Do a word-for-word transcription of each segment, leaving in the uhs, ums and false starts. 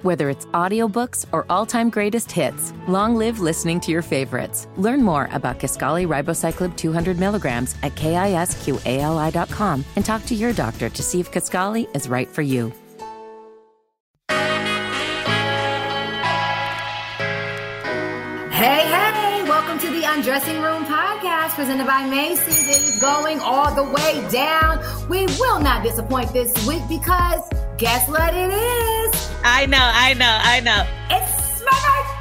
Whether it's audiobooks or all-time greatest hits, long live listening to your favorites. Learn more about Kisqali Ribociclib two hundred milligrams at kisqali dot com and talk to your doctor to see if Kisqali is right for you. Hey, hey, welcome to the Undressing Room podcast presented by Macy's. It is going all the way down. We will not disappoint this week because guess what it is? I know, I know, I know. It's my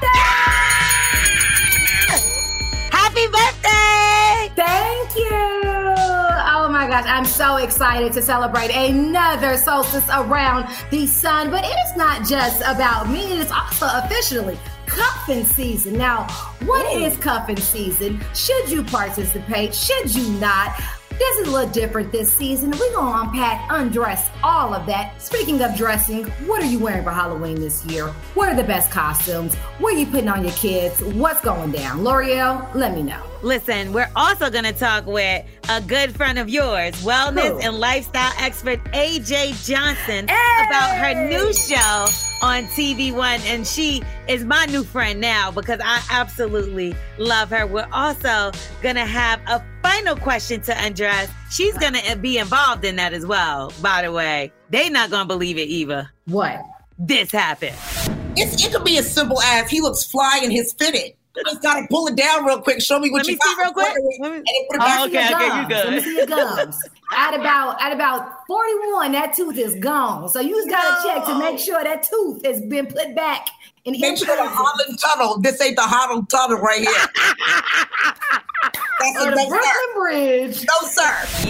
birthday! Happy birthday! Thank you. Oh my gosh, I'm so excited to celebrate another solstice around the sun. But it is not just about me, it is also officially cuffing season. Now, what Ooh. is cuffing season? Should you participate? Should you not? This is a little different this season. We're going to unpack, undress, all of that. Speaking of dressing, what are you wearing for Halloween this year? What are the best costumes? What are you putting on your kids? What's going down? L'Oreal, let me know. Listen, we're also going to talk with a good friend of yours, wellness Who? and lifestyle expert A J Johnson, hey! about her new show on T V One. And she is my new friend now because I absolutely love her. We're also going to have a final question to undress. She's going to be involved in that as well, by the way. They not going to believe it, Eva. What? This happened. It's, it could be as simple as he looks fly in his fitted. You just gotta pull it down real quick. Show me what Let you me see real quick. And then put it Oh, back okay, in okay, your you gums. good. Let me see your gums. At about at about forty-one, that tooth is gone. So you just gotta no. check to make sure that tooth has been put back in. Make sure the Holland Tunnel. This ain't the Holland Tunnel right here. That's or a the no, Brooklyn sir. Bridge. No, sir.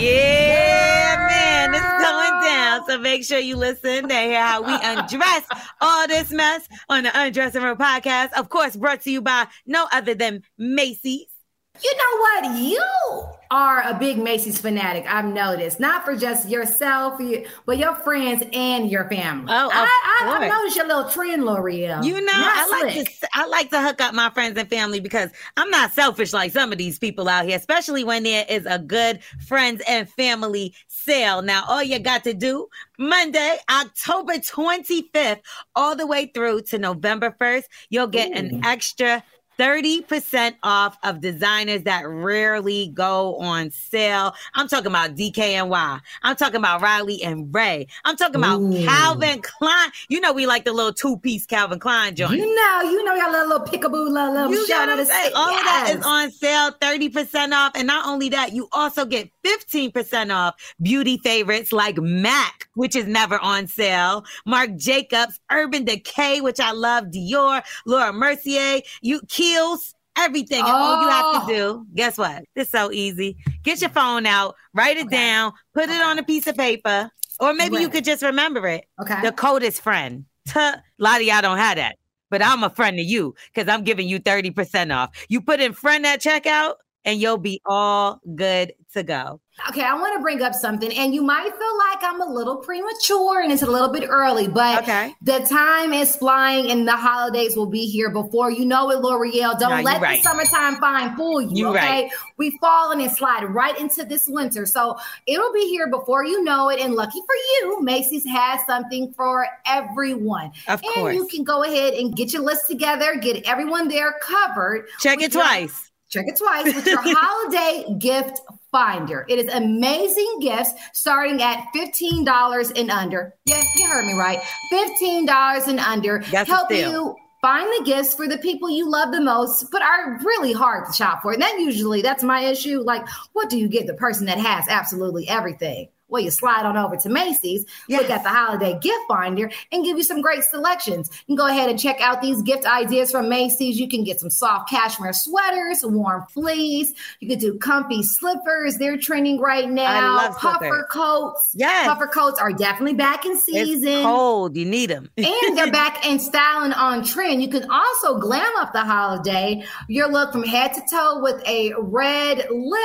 Yeah, man, it's going down. So make sure you listen to hear how we undress all this mess on the Undressing Room podcast. Of course, brought to you by no other than Macy's. You know what? You are a big Macy's fanatic. I've noticed. Not for just yourself, but your friends and your family. Oh, I, I, course. I noticed your little trend, L'Oreal. You know, I like to I like to hook up my friends and family because I'm not selfish like some of these people out here, especially when there is a good friends and family sale. Now, all you got to do, Monday, October twenty-fifth, all the way through to November first, you'll get Ooh. an extra thirty percent off of designers that rarely go on sale. I'm talking about D K N Y. I'm talking about Riley and Ray. I'm talking about Ooh. Calvin Klein. You know we like the little two-piece Calvin Klein joint. You know, you know, got a little, little peekaboo, little, little you shout out to say. All yes. of that is on sale, thirty percent off. And not only that, you also get fifteen percent off beauty favorites like MAC, which is never on sale, Marc Jacobs, Urban Decay, which I love, Dior, Laura Mercier, you Kiehl's, everything. And oh. all you have to do, guess what? It's so easy. Get your phone out, write it okay. down, put okay. it on a piece of paper, or maybe right. you could just remember it. Okay. The code is friend. A lot of y'all don't have that, but I'm a friend to you because I'm giving you thirty percent off. You put in friend at checkout and you'll be all good to go. Okay, I want to bring up something, and you might feel like I'm a little premature and it's a little bit early, but okay. the time is flying and the holidays will be here before you know it, L'Oreal. Don't no, let right. the summertime fine fool you, you're okay? Right. We've fallen and slide right into this winter, so it'll be here before you know it, and lucky for you, Macy's has something for everyone. Of and course. You can go ahead and get your list together, get everyone there covered. Check it your, twice. Check it twice with your holiday gift finder. It is amazing gifts starting at fifteen dollars and under. Yeah, you heard me right. fifteen dollars and under. That's help you find the gifts for the people you love the most, but are really hard to shop for. And that usually, that's my issue. Like, what do you get the person that has absolutely everything? Well, you slide on over to Macy's, yes. look at the holiday gift finder, and give you some great selections. You can go ahead and check out these gift ideas from Macy's. You can get some soft cashmere sweaters, warm fleece. You could do comfy slippers. They're trending right now. I love Puffer slippers. coats. Yes. Puffer coats are definitely back in season. It's cold. You need them. And they're back in style and on trend. You can also glam up the holiday. Your look from head to toe with a red lip,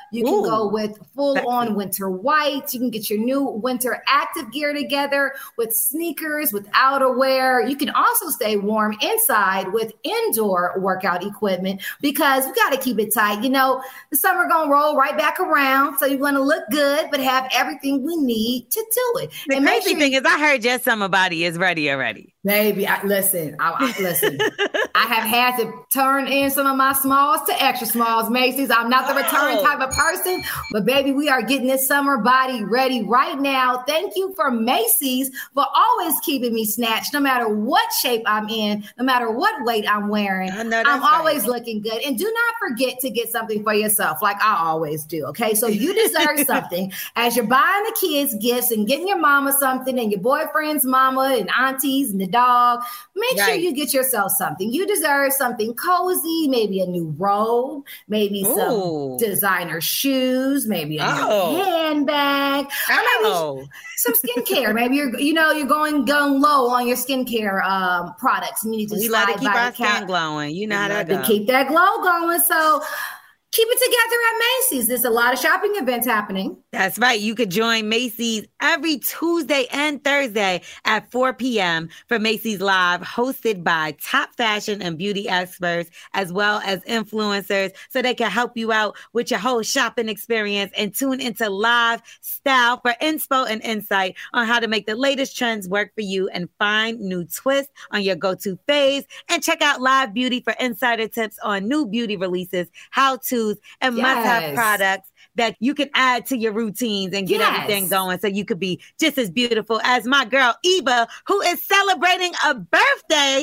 You can Ooh, go with full sexy. on winter whites. You can get your new winter active gear together with sneakers, with outerwear. You can also stay warm inside with indoor workout equipment because we got to keep it tight. You know, the summer going to roll right back around. So you want to look good, but have everything we need to do it. The and crazy sure thing you- is I heard your summer body is ready already. Baby, I, listen, I, I, listen. I have had to turn in some of my smalls to extra smalls, Macy's. I'm not the return Oh. type of person, but baby, we are getting this summer body ready right now. Thank you for Macy's for always keeping me snatched, no matter what shape I'm in, no matter what weight I'm wearing. I know that's I'm always right. looking good. And do not forget to get something for yourself, like I always do. Okay, so you deserve something as you're buying the kids gifts and getting your mama something and your boyfriend's mama and aunties and the dog. Make sure Right. you get yourself something. You deserve something cozy, maybe a new robe, maybe some Ooh. designer shoes, maybe a Oh. new handbag, or maybe Oh, some skincare. Maybe you're, you know, you're going going low on your skincare um, products, and you need to we slide let it keep by our the skin count- glowing. You know you how that to goes. keep that glow going. So keep it together at Macy's. There's a lot of shopping events happening. That's right. You could join Macy's every Tuesday and Thursday at four p.m. for Macy's Live, hosted by top fashion and beauty experts, as well as influencers, so they can help you out with your whole shopping experience and tune into live style for inspo and insight on how to make the latest trends work for you and find new twists on your go-to phase. And check out Live Beauty for insider tips on new beauty releases, how-tos, and must-have Yes. products that you can add to your routines and get Yes. everything going so you could be just as beautiful as my girl Eva, who is celebrating a birthday.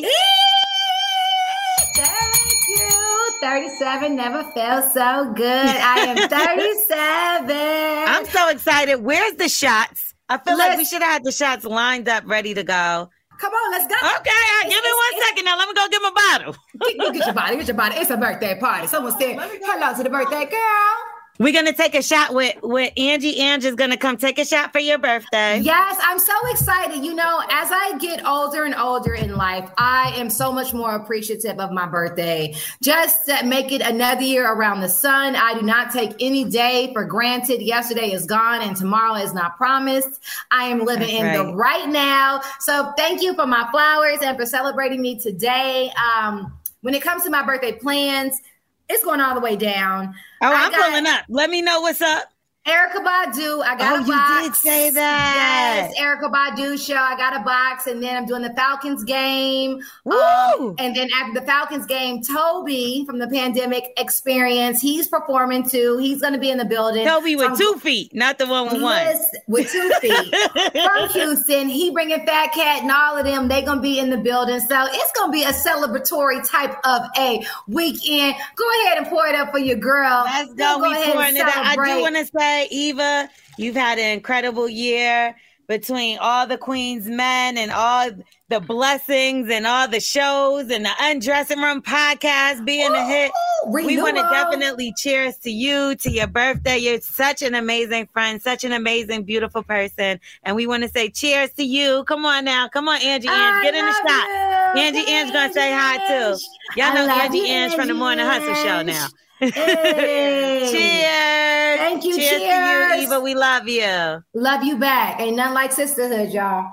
Thank you. thirty-seven never felt so good. I am thirty-seven. I'm so excited. Where's the shots? I feel like we Let's- should have had the shots lined up, ready to go. Come on, let's go. Okay, all right, give me It's- one it's- second now. Let me go get my bottle. Get, you get your body, get your body. It's a birthday party. Someone said hello to the birthday girl. We're going to take a shot with, with Angie. Angie's going to come take a shot for your birthday. Yes, I'm so excited. You know, as I get older and older in life, I am so much more appreciative of my birthday. Just to make it another year around the sun. I do not take any day for granted. Yesterday is gone and tomorrow is not promised. I am living That's in right. the right now. So thank you for my flowers and for celebrating me today. Um, when it comes to my birthday plans, it's going all the way down. Oh, I I'm got- pulling up. Let me know what's up. Erykah Badu, I got Oh, a you box. did say that. Yes, Erykah Badu show. I got a box, and then I'm doing the Falcons game. Woo! Um, and then after the Falcons game, Toby from the Pandemic Experience, he's performing too. He's going to be in the building. Toby So with I'm- two feet, not the one with one. Listen, with two feet from Houston. He bringing Fat Cat and all of them. They gonna be in the building, so it's gonna be a celebratory type of a weekend. Go ahead and pour it up for your girl. Let's We'll go. go We ahead and pouring it out. I do celebrate. want to say, Eva, you've had an incredible year between all the Queen's Men and all the blessings and all the shows and the Undressing Room podcast being a hit. We want to Renewal. definitely cheers to you, to your birthday. You're such an amazing friend, such an amazing, beautiful person. And we want to say cheers to you. Come on now. Come on, Angie Ange. I Get in the love shot. you. Angie Ange gonna say hi too. Y'all I know love Angie you, Ange from the Morning Angie Hustle show Ange. now. Hey. Cheers. Thank you. Cheers, to Cheers. you, Eva. We love you. Love you back. Ain't nothing like sisterhood, y'all.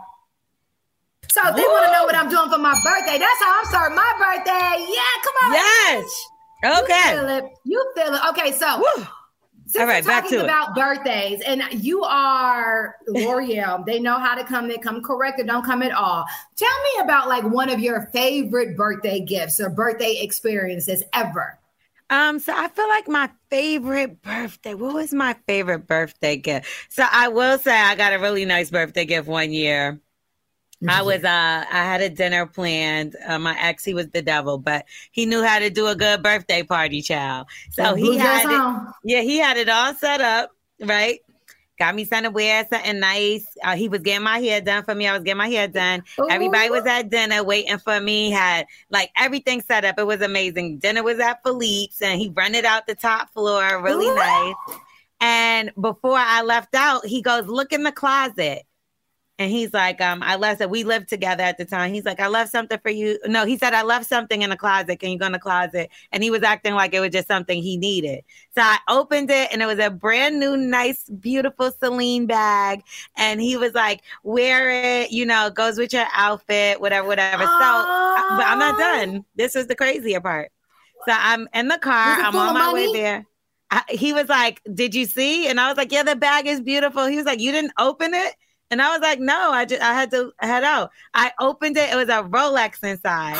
So they want to know what I'm doing for my birthday. That's how I'm starting my birthday. Yeah, come on. Yes. You Okay. feel it. You feel it. Okay, so Woo. since All right, we're back talking to it. about birthdays, and you are L'Oreal, they know how to come. They come correct or don't come at all. Tell me about like one of your favorite birthday gifts or birthday experiences ever. Um, so I feel like my favorite birthday. What was my favorite birthday gift? So I will say I got a really nice birthday gift one year. I was uh I had a dinner planned. Uh, my ex, he was the devil, but he knew how to do a good birthday party, child. So he Blue had dress it. on. Yeah, he had it all set up, right? Got me something to wear, something nice. Uh, he was getting my hair done for me. I was getting my hair done. Ooh. Everybody was at dinner waiting for me. Had like everything set up. It was amazing. Dinner was at Philippe's, and he rented out the top floor, really Ooh. nice. And before I left out, he goes, "Look in the closet." And he's like, um, I left it. We lived together at the time. He's like, I left something for you. No, he said, I left something in the closet. Can you go in the closet? And he was acting like it was just something he needed. So I opened it and it was a brand new, nice, beautiful Celine bag. And he was like, wear it, you know, it goes with your outfit, whatever, whatever. So, but I'm not done. This was the crazier part. So I'm in the car. I'm on my way there. I, he was like, did you see? And I was like, yeah, the bag is beautiful. He was like, you didn't open it? And I was like, no, I just I had to head out. I opened it. It was a Rolex inside.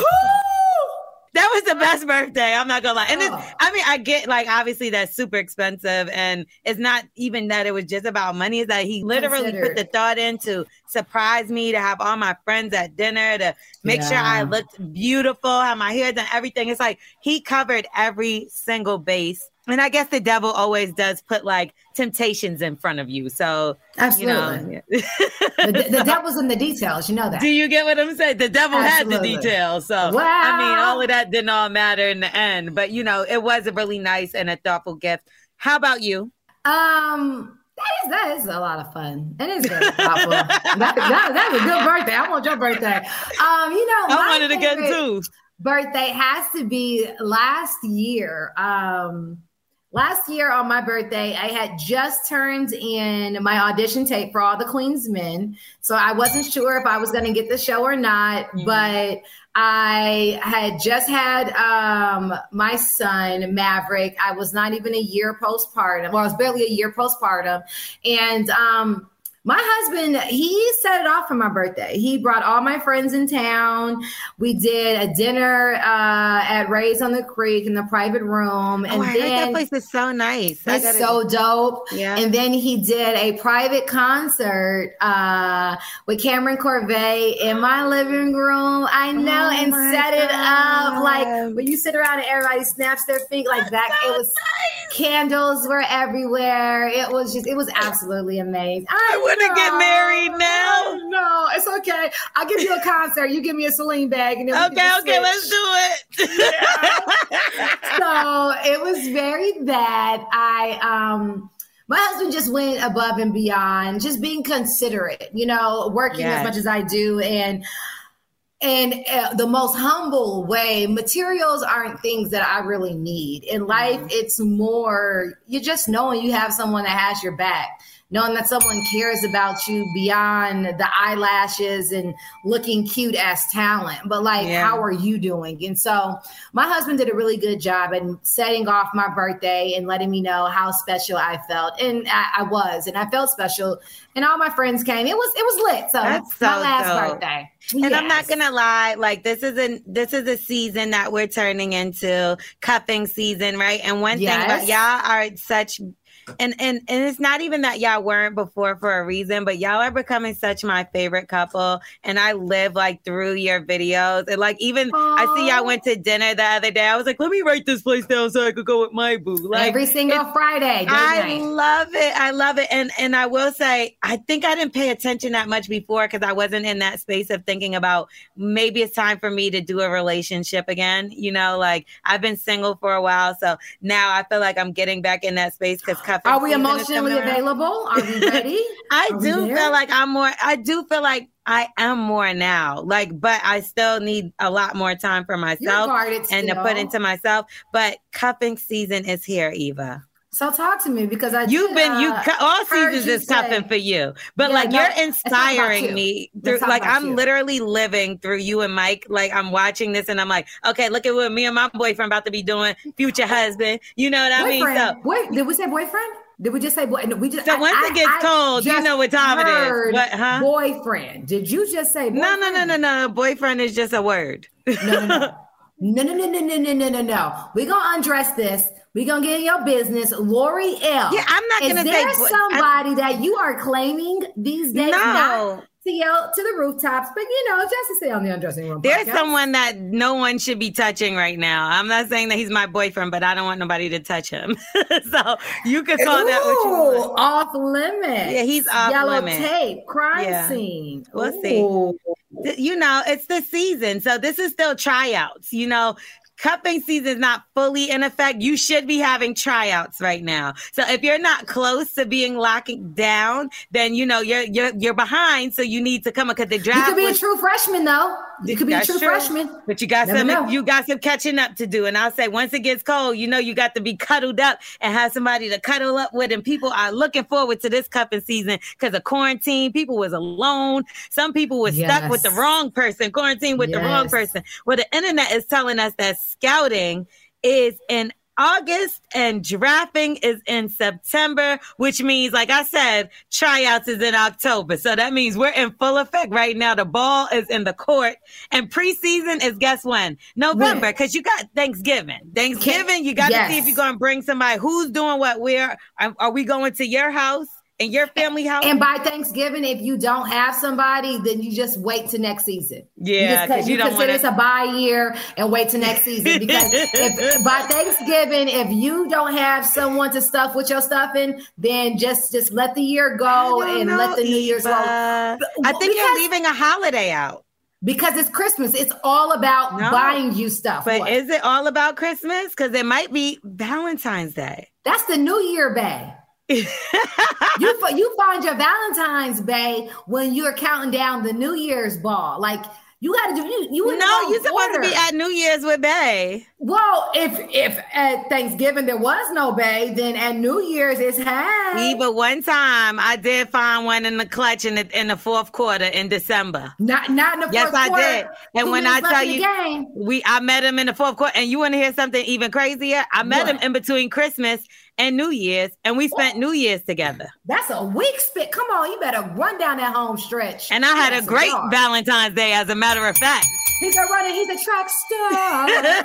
That was the best birthday. I'm not gonna lie. And it's, I mean, I get like obviously that's super expensive, and it's not even that it was just about money. It's that he literally Considered. put the thought in to surprise me, to have all my friends at dinner, to make yeah. sure I looked beautiful, have my hair done, everything. It's like he covered every single base. And I guess the devil always does put like temptations in front of you. So, absolutely. You know. the, the devil's in the details. You know that. Do you get what I'm saying? The devil Absolutely. had the details. So, wow. I mean, all of that didn't all matter in the end. But, you know, it was a really nice and a thoughtful gift. How about you? Um, that is, that is a lot of fun. It is very thoughtful. that, that, that's a good birthday. I want your birthday. Um, you know, I wanted again too. Birthday has to be last year. Um, Last year on my birthday, I had just turned in my audition tape for All the Queen's Men. So I wasn't sure if I was going to get the show or not, mm-hmm. but I had just had um, my son, Maverick. I was not even a year postpartum. Well, I was barely a year postpartum. And um, my husband, he set it off for my birthday. He brought all my friends in town. We did a dinner uh, at Ray's on the Creek in the private room. And oh, I then heard that place is so nice. It's gotta, so dope. Yeah. And then he did a private concert uh, with Cameron Corvée in my living room. I know, oh and set God. it up like when you sit around and everybody snaps their feet like that. So it was nice. Candles were everywhere. It was just, it was absolutely amazing. I, I want to get married now. No, it's okay. I'll give you a concert. You give me a Celine bag. And then okay, okay, switch. Let's do it. Yeah. So it was very that. I, um, my husband just went above and beyond, just being considerate, you know, working yes. as much as I do. And And uh, the most humble way, materials aren't things that I really need. In life, mm-hmm. it's more, you just knowing you have someone that has your back, knowing that someone cares about you beyond the eyelashes and looking cute as talent. But like, yeah. how are you doing? And so my husband did a really good job at setting off my birthday and letting me know how special I felt. And I, I was, and I felt special. And all my friends came. It was, it was lit. So that's so my last dope. birthday. And yes. I'm not gonna lie, like this is a this is a season that we're turning into cuffing season, right? And one yes. thing about y'all are such And and and it's not even that y'all weren't before for a reason, but y'all are becoming such my favorite couple. And I live like through your videos. And like even Aww. I see y'all went to dinner the other day. I was like, let me write this place down so I could go with my boo. Like every single Friday. I night. love it. I love it. And and I will say, I think I didn't pay attention that much before because I wasn't in that space of thinking about maybe it's time for me to do a relationship again. You know, like I've been single for a while. So now I feel like I'm getting back in that space because Are we emotionally available? Are we ready? I Are do feel like I'm more, I do feel like I am more now. Like, but I still need a lot more time for myself and to put into myself. But cuffing season is here, Eva. So talk to me because I you've did, been you uh, all seasons is cuffing for you, but yeah, like no, you're inspiring me through. Like I'm you. literally living through you and Mike. Like I'm watching this and I'm like, okay, look at what me and my boyfriend about to be doing. Future husband, you know what boyfriend. I mean? So, Boy, did we say boyfriend? Did we just say boy? No, we just. So I, once I, it gets I told, you know what time it is. What, huh? Boyfriend. Did you just say boyfriend? No, no, no, no, no. Boyfriend is just a word. No, no, no. No, no, no, no, no, no, no, no, no. We're going to undress this. We're going to get in your business. Lori L. Yeah, I'm not going to say. Is there somebody I, that you are claiming these days? No. Not to yell to the rooftops, but you know, just to stay on the undressing room. There's podcast. someone that no one should be touching right now. I'm not saying that he's my boyfriend, but I don't want nobody to touch him. So you can call Ooh, that what you want. Off limits. Yeah, he's off Yellow limits. tape, crime yeah. scene. We'll Ooh. see. You know, it's the season. So this is still tryouts, you know. cuffing season is not fully in effect, you should be having tryouts right now. So if you're not close to being locking down, then you know you're you're you're behind. So you need to come because the draft. You could be was, a true freshman, though. You could be a true true. freshman, but you got Never some know. you got some catching up to do. And I'll say once it gets cold, you know you got to be cuddled up and have somebody to cuddle up with. And people are looking forward to this cuffing season because of quarantine. People was alone. Some people were Yes. stuck with the wrong person, quarantined with Yes. the wrong person. Well, the internet is telling us that scouting is in August and drafting is in September, which means, like I said, tryouts is in October. So that means we're in full effect right now. The ball is in the court, and preseason is guess when? November, because you got Thanksgiving. Thanksgiving, you got to Yes. see if you're going to bring somebody who's doing what. Where are, are we going to your house? In your family house? And by Thanksgiving, if you don't have somebody, then you just wait to next season. Yeah, you, because just, you, you don't consider want it's a bye year and wait to next season. Because if by Thanksgiving, if you don't have someone to stuff with your stuff in, then just just let the year go and know, let the New Year's roll. Eva. I think Because- you're leaving a holiday out. Because it's Christmas. It's all about No, buying you stuff. But What? is it all about Christmas? Because it might be Valentine's Day. That's the New Year, bae. you fi- you find your Valentine's Bay when you're counting down the New Year's ball. Like you got to do you. You in the No, wrong you're supposed order. to be at New Year's with Bay. Well, if if at Thanksgiving there was no Bay, then at New Year's it's hey. But one time I did find one in the clutch in the in the fourth quarter in December. Not not in the Yes, fourth I quarter. did. And Two when I minutes left tell in the you, game. we I met him in the fourth quarter. And you want to hear something even crazier? I met What? him in between Christmas and New Year's, and we spent New Year's together. That's a weak spit. Come on, you better run down that home stretch. And I had Yes, a great Lord. Valentine's Day, as a matter of fact. He's a runner. He's a track star.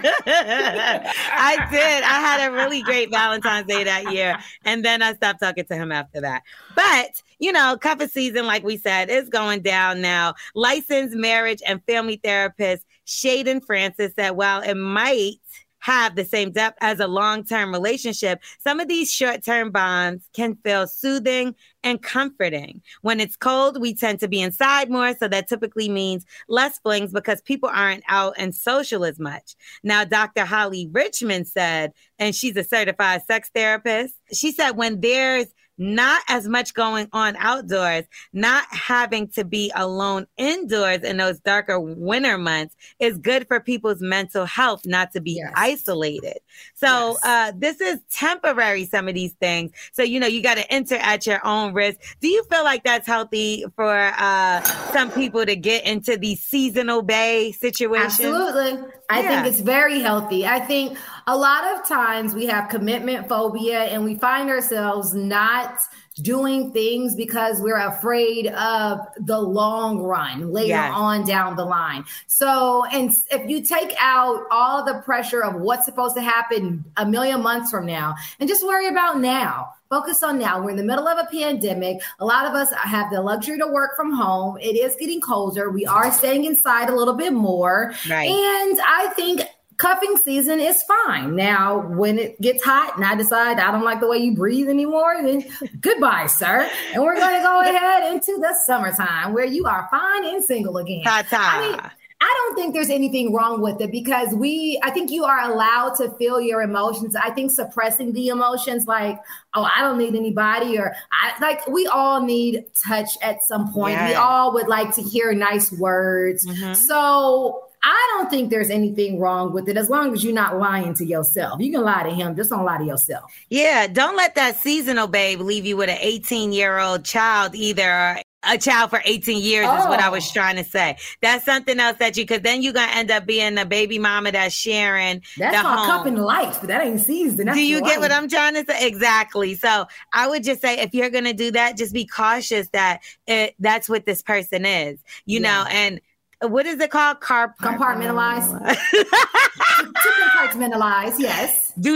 I did. I had a really great Valentine's Day that year. And then I stopped talking to him after that. But, you know, cuffing season, like we said, is going down now. Licensed marriage and family therapist Shaden Francis said, while it might have the same depth as a long-term relationship, some of these short-term bonds can feel soothing and comforting. When it's cold, we tend to be inside more, so that typically means less flings because people aren't out and social as much. Now, Doctor Holly Richmond said, and she's a certified sex therapist, she said when there's not as much going on outdoors, not having to be alone indoors in those darker winter months is good for people's mental health, not to be Yes. isolated. So Yes. uh, this is temporary, some of these things. So, you know, you got to enter at your own risk. Do you feel like that's healthy for uh, some people to get into these seasonal bay situations? Absolutely. I Yeah. think it's very healthy. I think a lot of times we have commitment phobia and we find ourselves not doing things because we're afraid of the long run later Yes. on down the line. So, and if you take out all the pressure of what's supposed to happen a million months from now and just worry about now. Focus on now. We're in the middle of a pandemic. A lot of us have the luxury to work from home. It is getting colder. We are staying inside a little bit more. Right. And I think cuffing season is fine. Now, when it gets hot and I decide I don't like the way you breathe anymore, then goodbye, sir. And we're going to go ahead into the summertime where you are fine and single again. Ta-ta. I mean, I don't think there's anything wrong with it because we, I think you are allowed to feel your emotions. I think suppressing the emotions like, oh, I don't need anybody or I like, we all need touch at some point. We Yes. all would like to hear nice words. Mhm. So I don't think there's anything wrong with it as long as you're not lying to yourself. You can lie to him, just don't lie to yourself. Yeah, don't let that seasonal babe leave you with an eighteen-year-old child either. A child for eighteen years is what I was Oh. trying to say. That's something else that you, because then you're going to end up being a baby mama that's sharing That's the called home. cupping life, but that ain't season. That's Do you get what life. I'm trying to say? Exactly. So I would just say, if you're going to do that, just be cautious that it, that's what this person is, you Yeah. know, and what is it called? Car Compartmentalize. To compartmentalize, yes. Do that.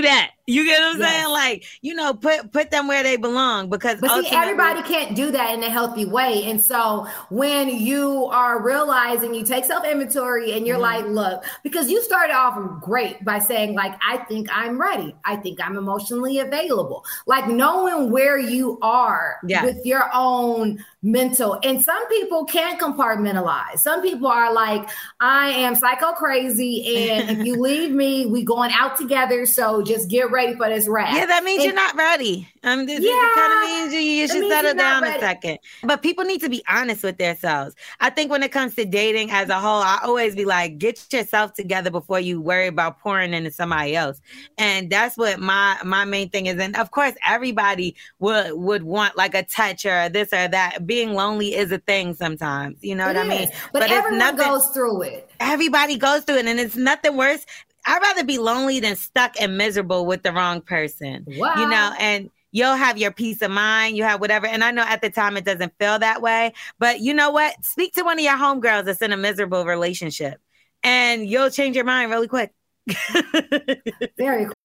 You get what I'm Yes. saying? Like, you know, put put them where they belong because But see, everybody can't do that in a healthy way. And so when you are realizing you take self-inventory and you're Mm-hmm. like, look, because you started off great by saying like, I think I'm ready. I think I'm emotionally available. Like knowing where you are Yeah. with your own mental. And some people can't compartmentalize. Some people are like, I am psycho crazy. And if you leave me, we going out together. So just get ready for this rap. Yeah, that means And- you're not ready. Um, this, Yeah, it kind of means you, you it should means settle you're not down a ready. second. But people need to be honest with themselves. I think when it comes to dating as a whole, I always be like, get yourself together before you worry about pouring into somebody else. And that's what my my main thing is. And of course, everybody would would want like a touch or this or that. Being lonely is a thing sometimes. You know what It I mean? is. But, it's everyone nothing- goes through it. Everybody goes through it, and it's nothing worse. I'd rather be lonely than stuck and miserable with the wrong person. Wow. You know, and you'll have your peace of mind, you have whatever. And I know at the time it doesn't feel that way, but you know what? Speak to one of your homegirls that's in a miserable relationship and you'll change your mind really quick. Very cool.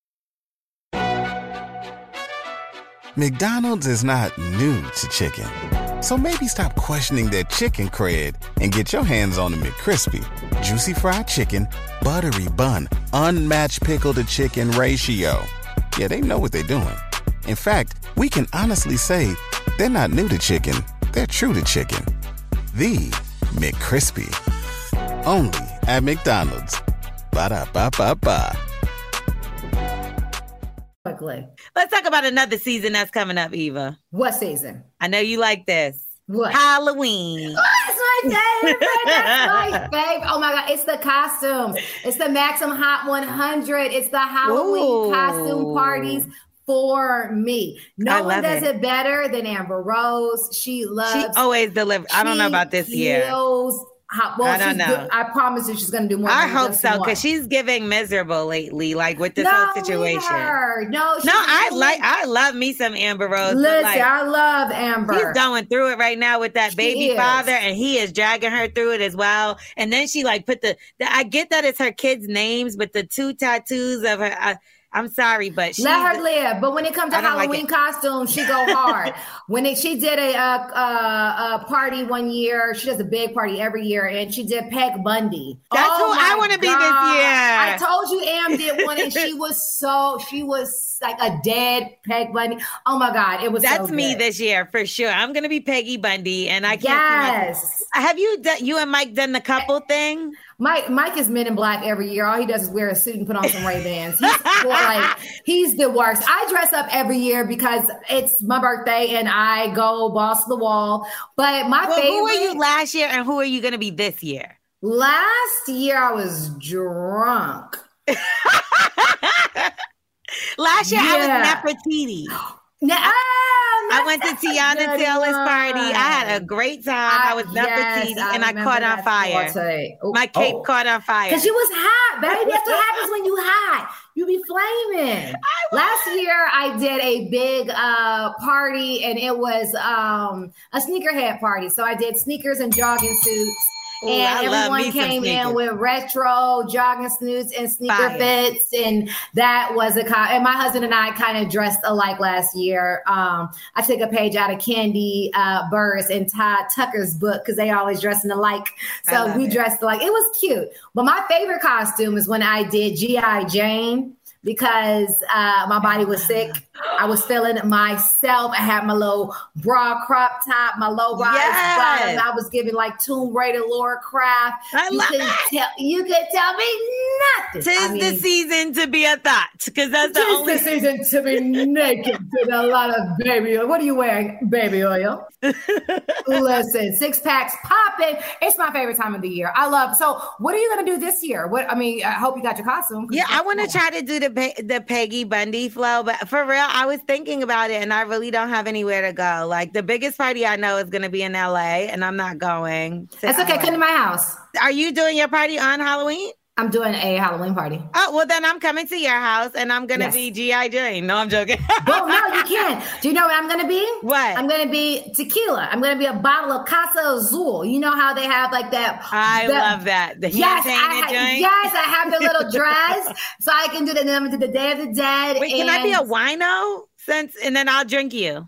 McDonald's is not new to chicken. So maybe stop questioning their chicken cred and get your hands on the McCrispy. Juicy fried chicken, buttery bun, unmatched pickle to chicken ratio. Yeah, they know what they're doing. In fact, we can honestly say they're not new to chicken. They're true to chicken. The McCrispy. Only at McDonald's. Ba-da-ba-ba-ba. Quickly. Let's talk about another season that's coming up, Eva. What season? I know you like this. What? Halloween. Oh, that's my favorite. That's my favorite. Oh my God. It's the costumes. It's the Maxim Hot one hundred. It's the Halloween Ooh. costume parties for me. No I one love does it. it. better than Amber Rose. She loves. She always delivers. I don't know she about this year. kills Hot, well, I don't she's know. good. I promise you she's going to do more. I than hope just so, one. because she's giving miserable lately, like with this no, whole situation. Her. No, she's No, I doing- like, I love me some Amber Rose. but, Listen, like, I love Amber. she's going through it right now with that She baby is. father, and he is dragging her through it as well. And then she like put the, the I get that it's her kids' names, but the two tattoos of her. I, I'm sorry, but she's, Let her live. But when it comes to I don't like Halloween it. costumes, she go hard. When it, she did a, a, a, a party one year, she does a big party every year, and she did Peg Bundy. That's Oh who I my wanna be this God. year. I told you Am did one, and she was so, she was like a dead Peg Bundy. Oh my God, it was That's so me good. this year for sure. I'm gonna be Peggy Bundy, and I can't. Yes. See my, have you done, you and Mike done the couple thing? Mike Mike is Men in Black every year. All he does is wear a suit and put on some Ray-Bans. He's like he's the worst. I dress up every year because it's my birthday and I go boss the wall. But my Well, favorite who were you last year, and who are you gonna be this year? last year I was drunk. Last year Yeah. I was Nefertiti. Now, ah, I went to Tiana good Taylor's one. party. I had a great time. I, was Nefertiti, yes, and I remember caught on that fire. forte. Oh, My cape oh. caught on fire. Because you was hot, baby. That's what happens when you hot. You be flaming. Last year, I did a big uh, party, and it was um, a sneakerhead party. So I did sneakers and jogging suits. Ooh, I and love me everyone some came in sneakers. with retro jogging suits and sneaker Fire. fits, and that was a. Co- and my husband and I kind of dressed alike last year. Um, I took a page out of Candy uh, Burris and Todd Tucker's book because they always dressing alike. I So love we it. dressed alike. It was cute. But my favorite costume is when I did G I. Jane. Because uh, my body was sick. I was feeling myself. I had my little bra crop top, my low rise Yes. bottom. I was giving like Tomb Raider Laura Craft. I you love couldn't it. tell you could tell me nothing. Tis I the mean, season to be a thought, because that's the tis only. the season to be naked with a lot of baby oil. What are you wearing? Baby oil. Listen, six packs popping. It's my favorite time of the year. I love. So, what are you gonna do this year? What I mean, I hope you got your costume. Yeah, I want to try to do the Pe- the Peggy Bundy flow, but for real, I was thinking about it, and I really don't have anywhere to go. Like the biggest party I know is going to be in L A, and I'm not going. to That's okay. L A. Come to my house. Are you doing your party on Halloween? I'm doing a Halloween party. Oh, well, then I'm coming to your house and I'm going to yes. be G I. Jane. No, I'm joking. Well, no, you can't. Do you know what I'm going to be? What? I'm going to be tequila. I'm going to be a bottle of Casa Azul. You know how they have like that. I the, love that. The yes, I, ha- yes, I have the little dress. So I can do the, then to the Day of the Dead. Wait, and, can I be a wino? Since, and then I'll drink you.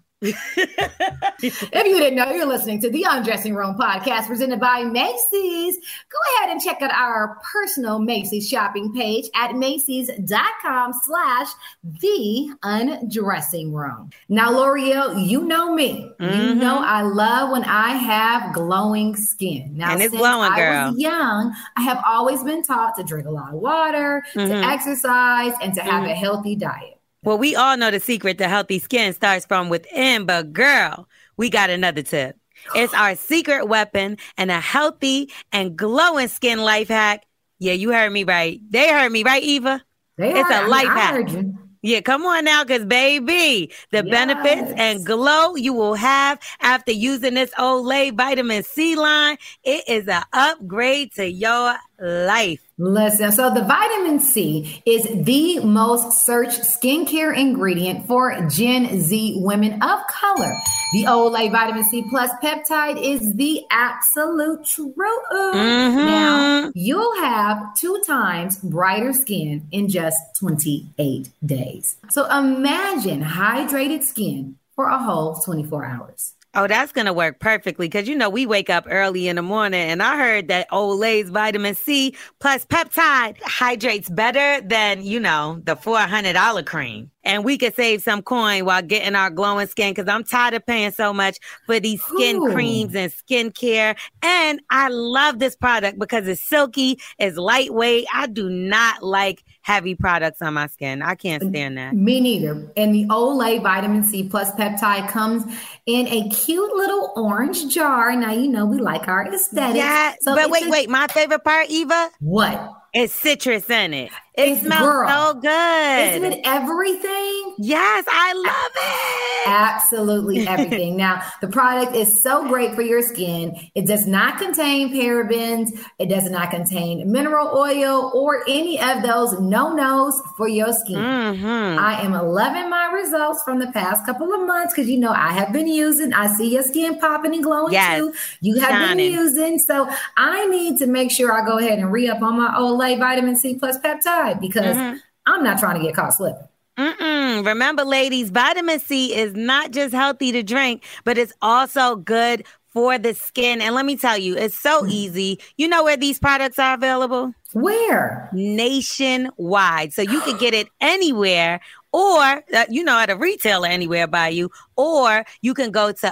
If you didn't know, you're listening to the Undressing Room podcast presented by Macy's. Go ahead and check out our personal Macy's shopping page at Macy's.com slash the Undressing Room. Now, L'Oreal, you know me. Mm-hmm. You know I love when I have glowing skin. Now, and it's since glowing, I girl. was young, I have always been taught to drink a lot of water, mm-hmm. to exercise, and to have mm-hmm. a healthy diet. Well, we all know the secret to healthy skin starts from within, but girl, we got another tip. It's our secret weapon and a healthy and glowing skin life hack. Yeah, you heard me right. They heard me right, Eva? They it's heard, a life I mean, I hack. heard you. Yeah, come on now, because baby, the yes. benefits and glow you will have after using this Olay Vitamin C line, it is an upgrade to your life. Listen, so the vitamin C is the most searched skincare ingredient for Gen Z women of color. The Olay Vitamin C Plus peptide is the absolute truth. Mm-hmm. Now, you'll have two times brighter skin in just twenty-eight days. So imagine hydrated skin for a whole twenty-four hours. Oh, that's going to work perfectly because, you know, we wake up early in the morning and I heard that Olay's vitamin C plus peptide hydrates better than, you know, the four hundred dollars cream. And we could save some coin while getting our glowing skin because I'm tired of paying so much for these skin Ooh. creams and skincare. And I love this product because it's silky, it's lightweight. I do not like heavy products on my skin. I can't stand that. Me neither. And the Olay Vitamin C Plus peptide comes in a cute little orange jar. Now, you know, we like our aesthetics. Yeah, so but wait, a- wait. My favorite part, Eva? What? It's citrus in it. It it's smells girl. so good. Isn't it everything? Yes, I love it. Absolutely everything. Now, the product is so great for your skin. It does not contain parabens. It does not contain mineral oil or any of those no-nos for your skin. Mm-hmm. I am loving my results from the past couple of months because, you know, I have been using. I see your skin popping and glowing yes. too. You have Shining. been using. So I need to make sure I go ahead and re-up on my Olay Vitamin C Plus peptide because mm-hmm. I'm not trying to get caught slipping. Mm-mm. Remember, ladies, vitamin C is not just healthy to drink, but it's also good for the skin. And let me tell you, it's so mm-hmm. easy. You know where these products are available? Where? Nationwide. So you can get it anywhere or, uh, you know, at a retailer anywhere by you, or you can go to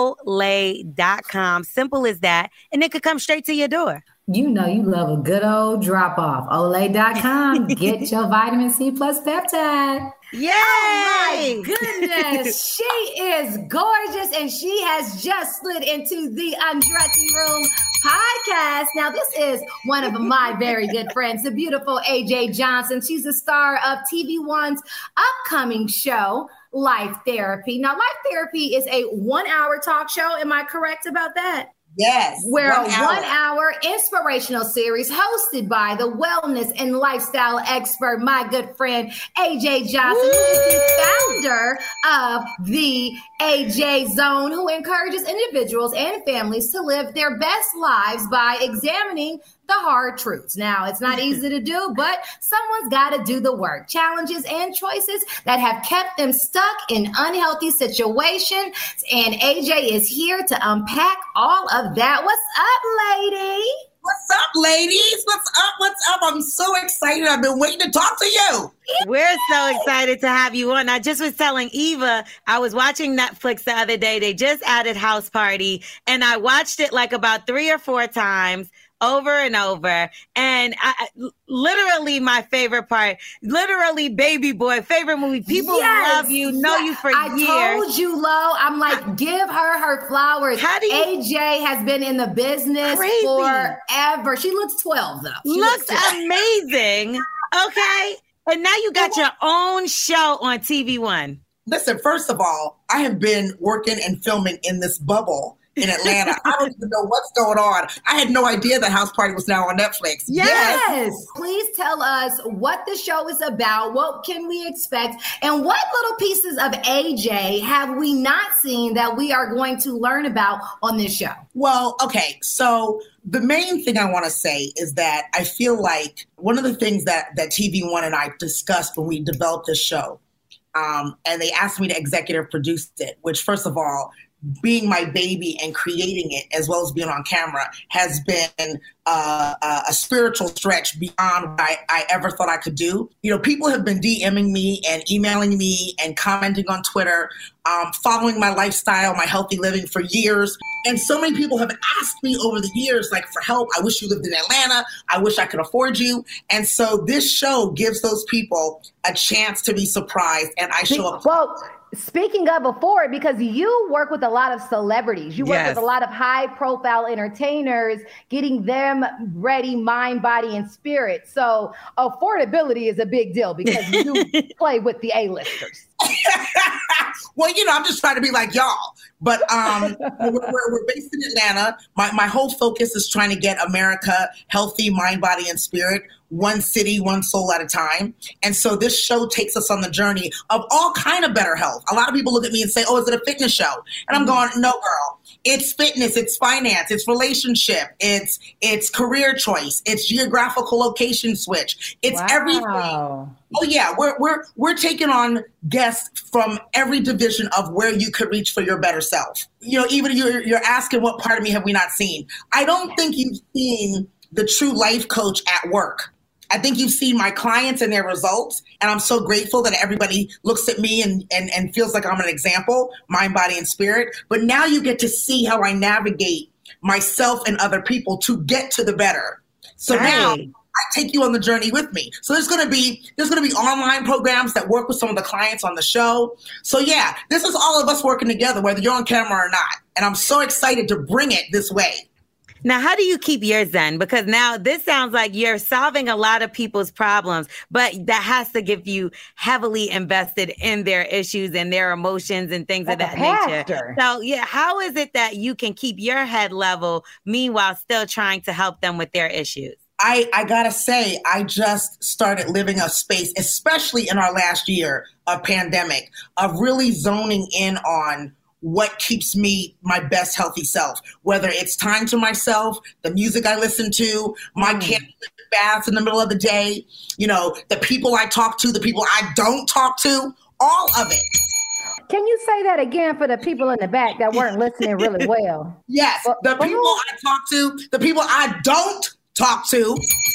olay dot com. Simple as that. And it could come straight to your door. You know you love a good old drop-off. Olay dot com. Get your vitamin C plus peptide. Yay! Oh my goodness. She is gorgeous and she has just slid into the Undressing Room podcast. Now, this is one of my very good friends, the beautiful A J Johnson. She's the star of T V One's upcoming show, Life Therapy. Now, Life Therapy is a one-hour talk show. Am I correct about that? Yes. We're a one hour inspirational series hosted by the wellness and lifestyle expert, my good friend, A J Johnson, Woo! Who is the founder of the A J Zone, who encourages individuals and families to live their best lives by examining the hard truths. Now, it's not easy to do, but someone's got to do the work. Challenges and choices that have kept them stuck in unhealthy situations. And A J is here to unpack all of that. What's up, lady? What's up, ladies? What's up? What's up? I'm so excited. I've been waiting to talk to you. We're so excited to have you on. I just was telling Eva, I was watching Netflix the other day. They just added House Party, and I watched it like about three or four times. Over and over. And I, literally my favorite part, literally Baby Boy, favorite movie. People yes, love you, know yes. you for I years. I told you, Lo, I'm like, give her her flowers. How do you, A J has been in the business crazy. forever. She looks twelve, though. She looks, looks amazing. Okay. And now you got your own show on T V One. Listen, first of all, I have been working and filming in this bubble in Atlanta. I don't even know what's going on. I had no idea that House Party was now on Netflix. Yes. yes. Please tell us what the show is about. What can we expect? And what little pieces of A J have we not seen that we are going to learn about on this show? Well, okay. So the main thing I want to say is that I feel like one of the things that, that T V One and I discussed when we developed this show, um, and they asked me to executive produce it, which first of all, being my baby and creating it as well as being on camera has been uh, a spiritual stretch beyond what I, I ever thought I could do. You know, people have been DMing me and emailing me and commenting on Twitter, um, following my lifestyle, my healthy living for years. And so many people have asked me over the years, like, for help. I wish you lived in Atlanta. I wish I could afford you. And so this show gives those people a chance to be surprised. And I show up. Well, speaking of afford, because you work with a lot of celebrities, you work Yes. with a lot of high profile entertainers, getting them ready, mind, body, and spirit. So affordability is a big deal because you play with the A-listers. Well, you know, I'm just trying to be like y'all. But um, we're, we're, we're based in Atlanta. My, my whole focus is trying to get America healthy, mind, body, and spirit, one city, one soul at a time. And so this show takes us on the journey of all kind of better health. A lot of people look at me and say, oh, is it a fitness show? And I'm going, no, girl. It's fitness, it's finance, it's relationship, it's it's career choice, it's geographical location switch, it's Wow. everything. Oh yeah, we're we're we're taking on guests from every division of where you could reach for your better self. You know, even you're you're asking what part of me have we not seen? I don't think you've seen the true life coach at work. I think you've seen my clients and their results, and I'm so grateful that everybody looks at me and, and, and feels like I'm an example, mind, body, and spirit. But now you get to see how I navigate myself and other people to get to the better. So Right. now I take you on the journey with me. So there's going to be there's going to be online programs that work with some of the clients on the show. So yeah, this is all of us working together, whether you're on camera or not. And I'm so excited to bring it this way. Now, how do you keep your zen? Because now this sounds like you're solving a lot of people's problems, but that has to give you heavily invested in their issues and their emotions and things Like of a that pastor. nature. So, yeah, how is it that you can keep your head level, meanwhile still trying to help them with their issues? I, I gotta say, I just started living a space, especially in our last year of pandemic, of really zoning in on what keeps me my best healthy self, whether it's time to myself, the music I listen to, my mm. candlelit baths in the middle of the day, you know, the people I talk to, the people I don't talk to, all of it. Can you say that again for the people in the back that weren't listening really well? Yes, But- the but people who- I talk to, the people I don't talk to.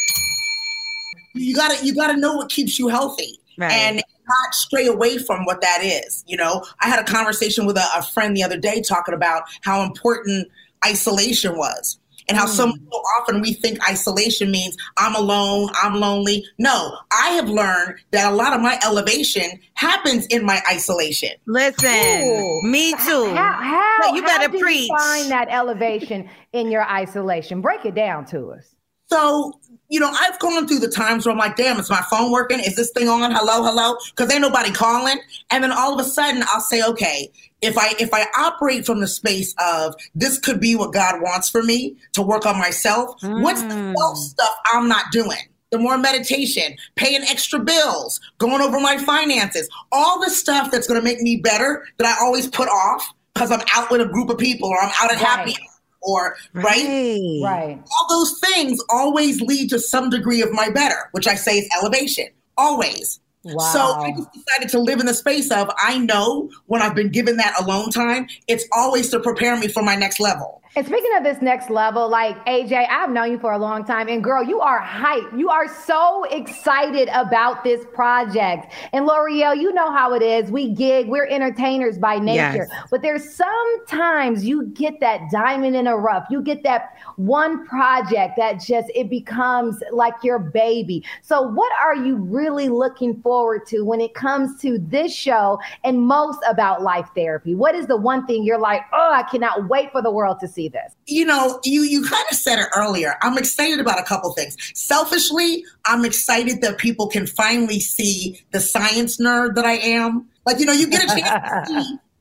You gotta, you gotta know what keeps you healthy. Right. And not stray away from what that is. You know, I had a conversation with a, a friend the other day talking about how important isolation was and how mm. so, so often we think isolation means I'm alone, I'm lonely. No, I have learned that a lot of my elevation happens in my isolation. Listen, Ooh. me too. How, how, So you how better do preach. you find that elevation in your isolation? Break it down to us. So, you know, I've gone through the times where I'm like, damn, is my phone working? Is this thing on? Hello, hello? Because ain't nobody calling. And then all of a sudden I'll say, okay, if I if I operate from the space of this could be what God wants for me to work on myself, mm. what's the self stuff I'm not doing? The more meditation, paying extra bills, going over my finances, all the stuff that's going to make me better that I always put off because I'm out with a group of people or I'm out at right. happy or right? right? Right. All those things always lead to some degree of my better, which I say is elevation. Always. Wow. So I just decided to live in the space of, I know when I've been given that alone time, it's always to prepare me for my next level. And speaking of this next level, like A J, I've known you for a long time, and girl, you are hype. You are so excited about this project. And L'Oreal, you know how it is. We gig, we're entertainers by nature, yes. but there's sometimes you get that diamond in a rough. You get that one project that just, it becomes like your baby. So what are you really looking forward to when it comes to this show and most about Life Therapy? What is the one thing you're like, oh, I cannot wait for the world to see this? You know, you you kind of said it earlier. I'm excited about a couple things. Selfishly, I'm excited that people can finally see the science nerd that I am. Like, you know, you get a chance to see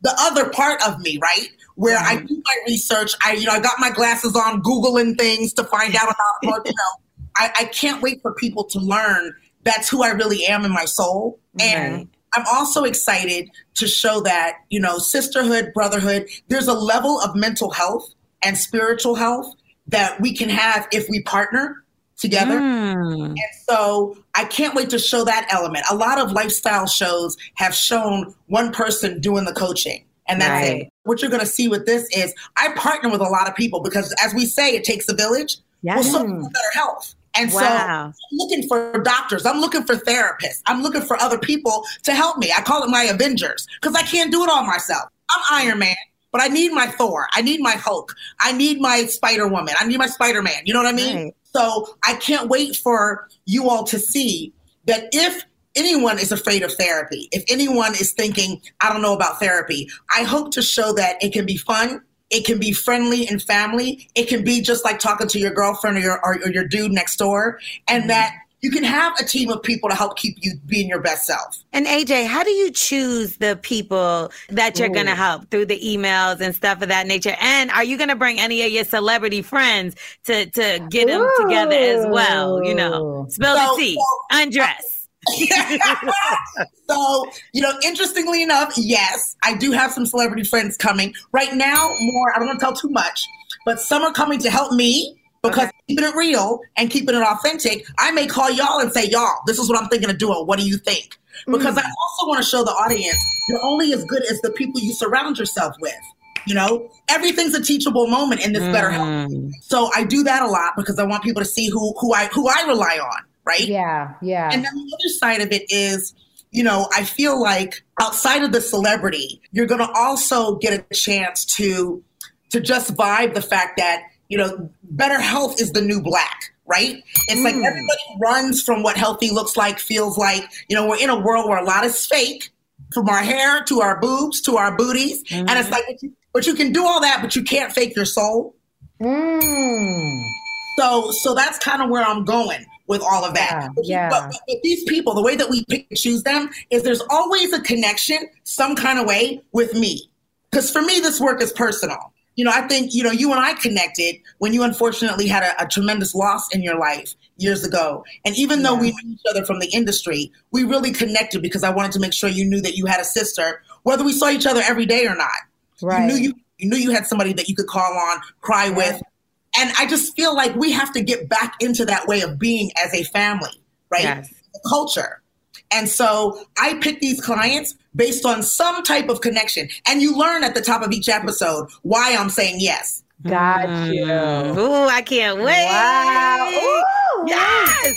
the other part of me, right? Where mm-hmm. I do my research. I, you know, I got my glasses on, Googling things to find out about, you know, I, I can't wait for people to learn that's who I really am in my soul. And right. I'm also excited to show that, you know, sisterhood, brotherhood, there's a level of mental health and spiritual health that we can have if we partner together. Mm. And so I can't wait to show that element. A lot of lifestyle shows have shown one person doing the coaching, and that's right. it. What you're going to see with this is I partner with a lot of people because, as we say, it takes a village. Yes. Well, so for better health. And wow. so I'm looking for doctors. I'm looking for therapists. I'm looking for other people to help me. I call it my Avengers because I can't do it all myself. I'm Iron Man, but I need my Thor. I need my Hulk. I need my Spider-Woman. I need my Spider-Man. You know what I mean? Right. So I can't wait for you all to see that if anyone is afraid of therapy, if anyone is thinking, I don't know about therapy, I hope to show that it can be fun. It can be friendly and family. It can be just like talking to your girlfriend or your, or, or your dude next door, and mm-hmm. that you can have a team of people to help keep you being your best self. And A J, how do you choose the people that you're going to help through the emails and stuff of that nature? And are you going to bring any of your celebrity friends to, to get them Ooh. together as well? You know, spill so, the tea, so, undress. So, you know, interestingly enough, yes, I do have some celebrity friends coming. Right now, more, I don't want to tell too much, but some are coming to help me because okay. keeping it real and keeping it authentic, I may call y'all and say, y'all, this is what I'm thinking of doing. What do you think? Because mm. I also want to show the audience you're only as good as the people you surround yourself with. You know, everything's a teachable moment in this mm. better health. So I do that a lot because I want people to see who who I who I rely on. Right? Yeah, yeah. And then the other side of it is, you know, I feel like outside of the celebrity, you're going to also get a chance to to just vibe the fact that, you know, better health is the new black, right? It's mm. like everybody runs from what healthy looks like, feels like. You know, we're in a world where a lot is fake, from our hair to our boobs to our booties. Mm. And it's like, but you, but you can do all that, but you can't fake your soul. Mm. So, so that's kind of where I'm going with all of that. Yeah, but, yeah. But, but these people, the way that we pick and choose them is there's always a connection some kind of way with me. Because for me, this work is personal. You know, I think, you know, you and I connected when you unfortunately had a, a tremendous loss in your life years ago. And even yeah. though we knew each other from the industry, we really connected because I wanted to make sure you knew that you had a sister, whether we saw each other every day or not. Right. You knew you, you knew you had somebody that you could call on, cry right. with. And I just feel like we have to get back into that way of being as a family, right? Yes. The culture. And so I pick these clients based on some type of connection. And you learn at the top of each episode why I'm saying yes. Got you. Ooh, I can't wait. Wow. Ooh, yes.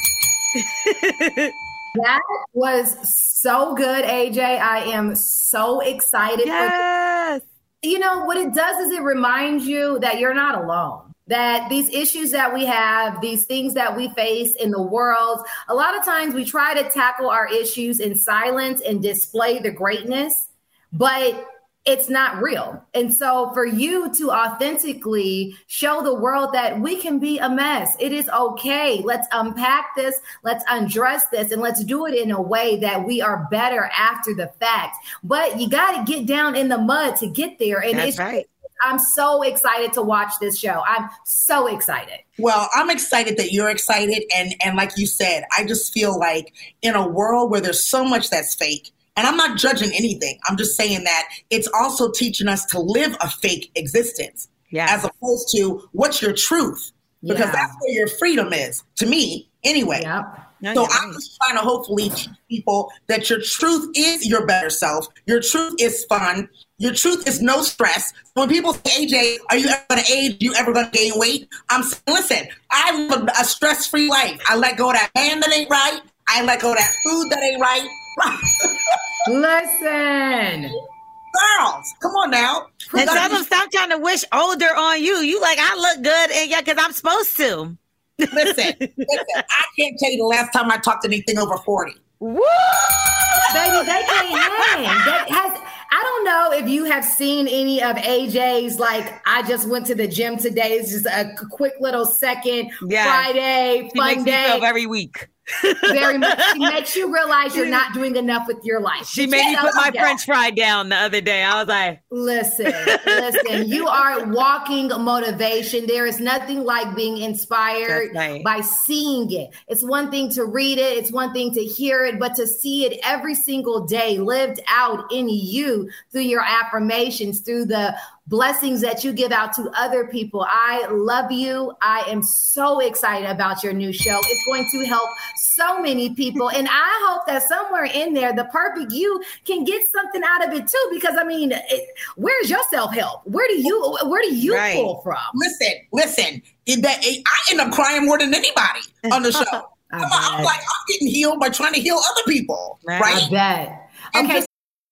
That was so good, A J. I am so excited. Yes. For you. You know, what it does is it reminds you that you're not alone. That these issues that we have, these things that we face in the world, a lot of times we try to tackle our issues in silence and display the greatness, but it's not real. And so for you to authentically show the world that we can be a mess, it is okay. Let's unpack this, let's undress this, and let's do it in a way that we are better after the fact. But you got to get down in the mud to get there. And That's it's right. I'm so excited to watch this show. I'm so excited. Well, I'm excited that you're excited. And, and like you said, I just feel like in a world where there's so much that's fake, and I'm not judging anything. I'm just saying that it's also teaching us to live a fake existence yeah. as opposed to what's your truth, because yeah. that's where your freedom is, to me anyway. Yep. No, so right. I'm just trying to hopefully teach people that your truth is your better self. Your truth is fun. Your truth is no stress. When people say, A J, are you ever going to age? Are you ever going to gain weight? I'm saying, listen, I live a stress-free life. I let go of that man that ain't right. I let go of that food that ain't right. Listen. Girls, come on now. And tell them stop trying to wish older on you. You like, I look good, and yeah, because I'm supposed to. Listen, listen, I can't tell you the last time I talked anything over forty. Woo! Baby, they can't hang. That has, I don't know if you have seen any of A J's, like, I just went to the gym today. It's just a quick little second yeah. Friday, she fun makes day. Me feel very weak. Very much. She makes you realize you're not doing enough with your life. She made me put my French fry down the other day. I was like, listen, listen, you are walking motivation. There is nothing like being inspired right. by seeing it. It's one thing to read it. It's one thing to hear it, but to see it every single day lived out in you through your affirmations, through the blessings that you give out to other people. I love you. I am so excited about your new show. It's going to help so many people. And I hope that somewhere in there, the perfect you can get something out of it too. Because I mean, it, where's your self-help? Where do you, where do you right. pull from? Listen, listen, in that, I end up crying more than anybody on the show. I'm, I'm like, I'm getting healed by trying to heal other people. Right. right? I bet. And okay. just-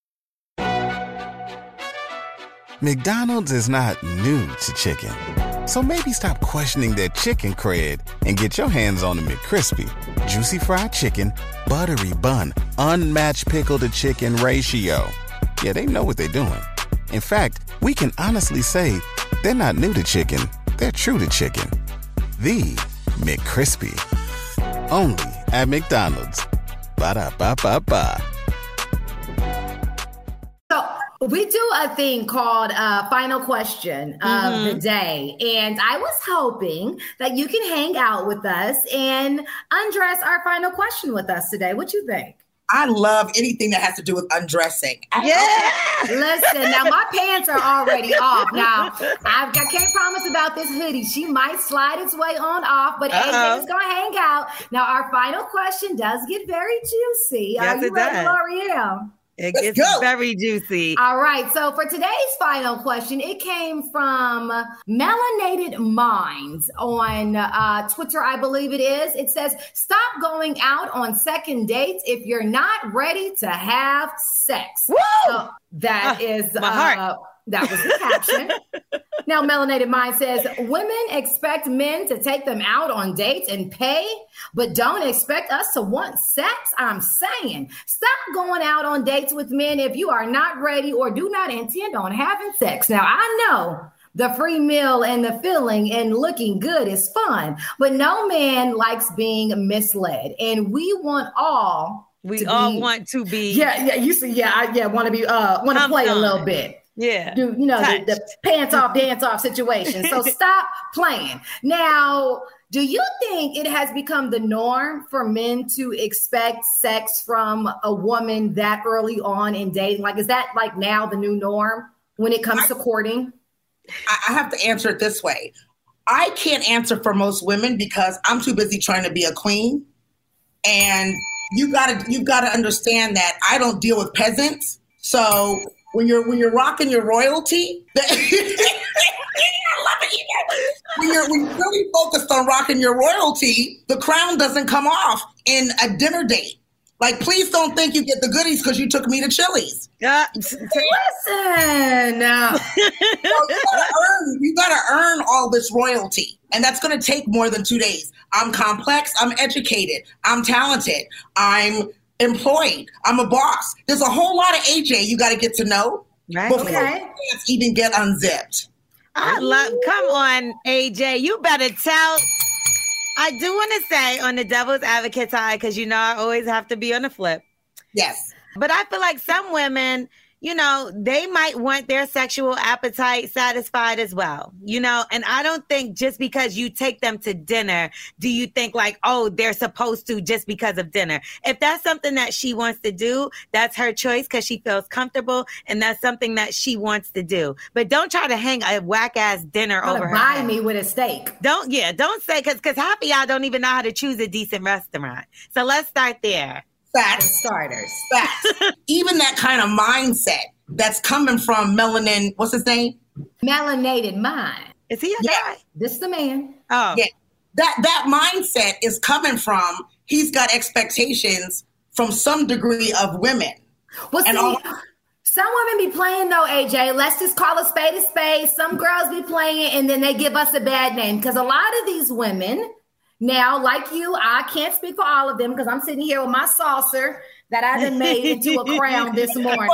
McDonald's is not new to chicken. So maybe stop questioning their chicken cred and get your hands on the McCrispy. Juicy fried chicken, buttery bun, unmatched pickle to chicken ratio. Yeah, they know what they're doing. In fact, we can honestly say they're not new to chicken. They're true to chicken. The McCrispy. Only at McDonald's. Ba-da-ba-ba-ba. We do a thing called uh, Final Question of mm-hmm. the Day. And I was hoping that you can hang out with us and undress our final question with us today. What you think? I love anything that has to do with undressing. Yeah. Listen, now my pants are already off. Now, I've, I can't promise about this hoodie. She might slide its way on off, but A J is going to hang out. Now, our final question does get very juicy. Yes, are you it ready, does. L'Oreal? It Let's gets go. very juicy. All right. So for today's final question, it came from Melanated Minds on uh, Twitter, I believe it is. It says, stop going out on second dates if you're not ready to have sex. Woo! So that uh, is my uh, heart. That was the caption. Now, Melanated Mind says, women expect men to take them out on dates and pay, but don't expect us to want sex. I'm saying, stop going out on dates with men if you are not ready or do not intend on having sex. Now, I know the free meal and the feeling and looking good is fun, but no man likes being misled. And we want all We to all be, want to be. Yeah, yeah, you see, yeah, I yeah, want to be, uh, want to play fun. a little bit. Yeah. Do you know the, the pants off, dance off situation. So stop playing. Now, do you think it has become the norm for men to expect sex from a woman that early on in dating? Like, is that like now the new norm when it comes I, to courting? I have to answer it this way. I can't answer for most women because I'm too busy trying to be a queen. And you gotta you've gotta understand that I don't deal with peasants. So When you're when you're rocking your royalty, I love it. When you're, when you're really focused on rocking your royalty, the crown doesn't come off in a dinner date. Like, please don't think you get the goodies because you took me to Chili's. Yeah. Listen. so you gotta earn, you gotta earn all this royalty, and that's going to take more than two days. I'm complex. I'm educated. I'm talented. I'm employed. I'm a boss. There's a whole lot of A J you got to get to know right. before okay. your pants even get unzipped. I love. Come on, A J. You better tell. I do want to say on the devil's advocate side, because you know I always have to be on the flip. Yes. But I feel like some women, you know, they might want their sexual appetite satisfied as well, you know, and I don't think just because you take them to dinner, do you think like, oh, they're supposed to just because of dinner. If that's something that she wants to do, that's her choice because she feels comfortable and that's something that she wants to do. But don't try to hang a whack ass dinner over her buy head. me with a steak. Don't, yeah, don't say, because because half of y'all don't even know how to choose a decent restaurant. So let's start there. Facts. Starters. Facts. Even that kind of mindset that's coming from Melanin, what's his name? Melanated Mind. Is he a Yeah. guy? This the man. Oh. Yeah. That that mindset is coming from, he's got expectations from some degree of women. Well, And see, all- some women be playing though, A J. Let's just call a spade a spade. Some girls be playing and then they give us a bad name because a lot of these women now, like you, I can't speak for all of them because I'm sitting here with my saucer that I done made into a crown this morning.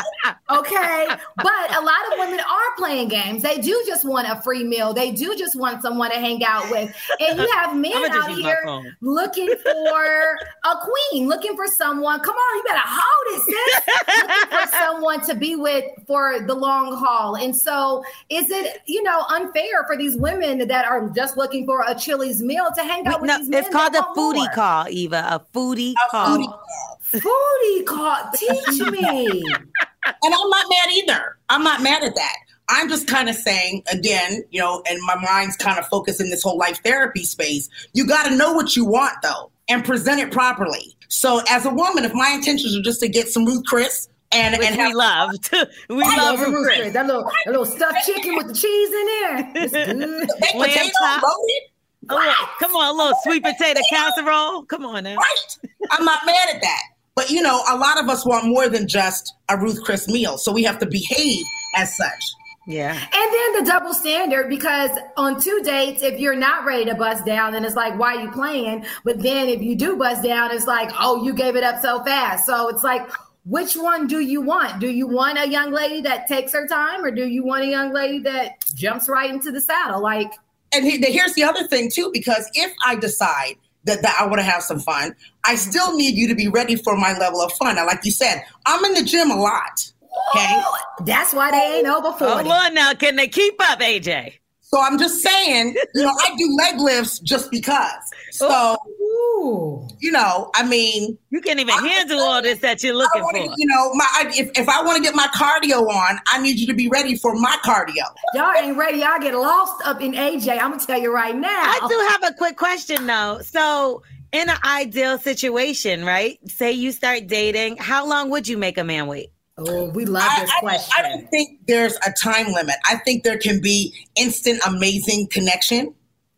Okay. But a lot of women are playing games. They do just want a free meal. They do just want someone to hang out with. And you have men out here looking for a queen, looking for someone. Come on, you better hold it, sis. Looking for someone to be with for the long haul. And so is it, you know, unfair for these women that are just looking for a Chili's meal to hang out with no, these men? It's called a foodie more? call, Eva. A foodie a call. Foodie call. Foodie call. Teach me. And I'm not mad either. I'm not mad at that. I'm just kind of saying, again, you know, and my mind's kind of focused in this whole life therapy space. You got to know what you want, though, and present it properly. So as a woman, if my intentions are just to get some Ruth Chris and, Which and we have, loved. We I love love Ruth Chris. Chris. That little, that little stuffed chicken with the cheese in there. It's good. baked Lamb potato chop. loaded. A little, come on, a little sweet potato casserole. Come on now. Right. I'm not mad at that. But, you know, a lot of us want more than just a Ruth Chris meal. So we have to behave as such. Yeah. And then the double standard, because on two dates, if you're not ready to bust down, then it's like, why are you playing? But then if you do bust down, it's like, oh, you gave it up so fast. So it's like, which one do you want? Do you want a young lady that takes her time, or do you want a young lady that jumps right into the saddle? Like, and he, here's the other thing, too, because if I decide that, that I want to have some fun, I still need you to be ready for my level of fun. Now, like you said, I'm in the gym a lot. Okay. oh, that's why they ain't over forty. Oh, Lord, now, can they keep up, A J? So I'm just saying, you know, I do leg lifts just because. So, Ooh. you know, I mean, You can't even I'm handle saying, all this that you're I looking wanna, for. you know, my I, if, if I want to get my cardio on, I need you to be ready for my cardio. Y'all ain't ready. Y'all get lost up in A J. I'm going to tell you right now. I do have a quick question, though. So, in an ideal situation, right? Say you start dating, how long would you make a man wait? Oh, we love I, this I, question. I don't think there's a time limit. I think there can be instant, amazing connection.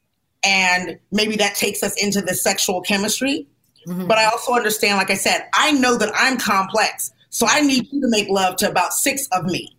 And maybe that takes us into the sexual chemistry. Mm-hmm. But I also understand, like I said, I know that I'm complex. So I need you to make love to about six of me.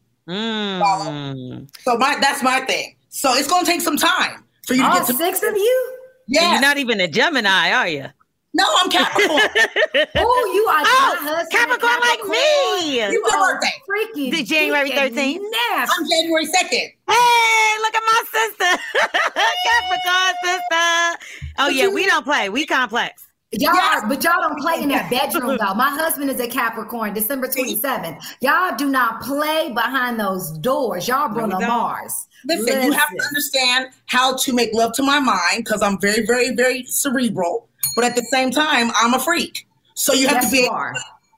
Mm. So my that's my thing. So it's going to take some time for you to All get to six of you? Yeah. You're not even a Gemini, are you? No, I'm Capricorn. Oh, you are Oh, my husband. Capricorn, Capricorn like me. You Your are birthday. freaky. The January deep and thirteenth. nasty. I'm January second. Hey, look at my sister. Capricorn sister. Oh, But yeah, you- we don't play. We complex. Y'all Yes. are, but y'all don't play in that bedroom though. My husband is a Capricorn, December twenty-seventh. Y'all do not play behind those doors. Y'all Bruno we don't. Mars. Listen, you have to understand how to make love to my mind because I'm very, very, very cerebral. But at the same time, I'm a freak. So you have Yes, to be you are.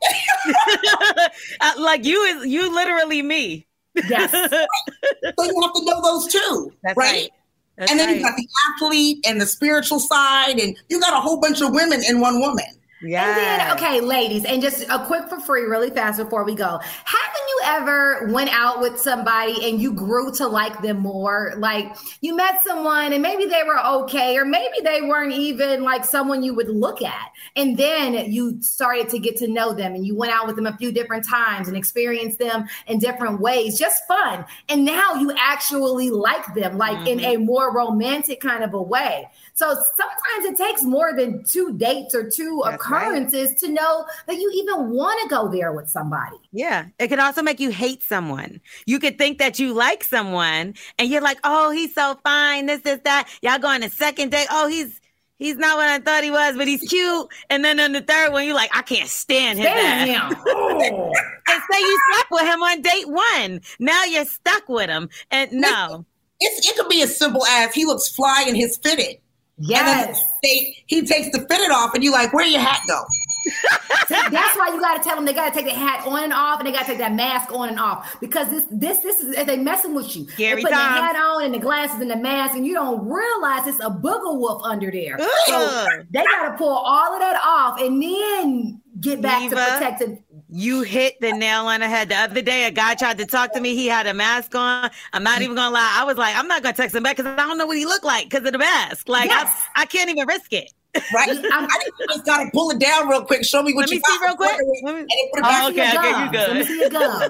Uh, like you is you literally me. Yes. So you have to know those too. That's right? right. That's and then right. you got the athlete and the spiritual side, and you got a whole bunch of women in one woman. Yeah. And then, okay, ladies, and just a quick for free, really fast before we go. Haven't you ever went out with somebody and you grew to like them more? Like you met someone and maybe they were okay, or maybe they weren't even like someone you would look at. And then you started to get to know them and you went out with them a few different times and experienced them in different ways, just fun. And now you actually like them, like mm-hmm. in a more romantic kind of a way. So sometimes it takes more than two dates or two That's occurrences right. to know that you even want to go there with somebody. Yeah. It can also make you hate someone. You could think that you like someone and you're like, oh, he's so fine. This, this, that. Y'all go on a second date. Oh, he's he's not what I thought he was, but he's cute. And then on the third one, you're like, I can't stand him. Stand him. Oh. And say you slept with him on date one. Now you're stuck with him. And no. It's, it could be as simple as he looks fly in his fitted. Yes. They, he takes the fitted off and you're like, where your hat go? See, that's why you got to tell them they got to take the hat on and off, and they got to take that mask on and off, because this, this, this is they messing with you. Gary they putting Tom. the hat on and the glasses and the mask, and you don't realize it's a booger wolf under there. Ugh. So they got to pull all of that off and then get back Eva, to protecting. You hit the nail on the head. The other day, a guy tried to talk to me. He had a mask on. I'm not even gonna lie. I was like, I'm not gonna text him back because I don't know what he looked like because of the mask. Like, yes. I, I can't even risk it. Right? I just gotta pull it down real quick. Show me what Let you me see real quick. And then put it oh, back okay, okay, you good. Let me see your gums.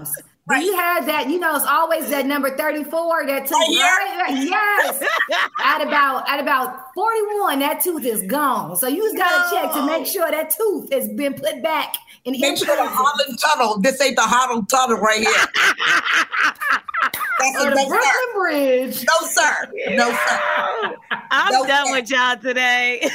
Right. You had that, you know, it's always that number thirty-four, that tooth, right? right? Yes. at about at about forty-one, that tooth is gone. So you just got to no. check to make sure that tooth has been put back in the Make sure the Harlem Tunnel, this ain't the Harlem Tunnel right here. That's or a the no, Brooklyn sir. Bridge. No, sir. No, sir. I'm no, done sir. with y'all today.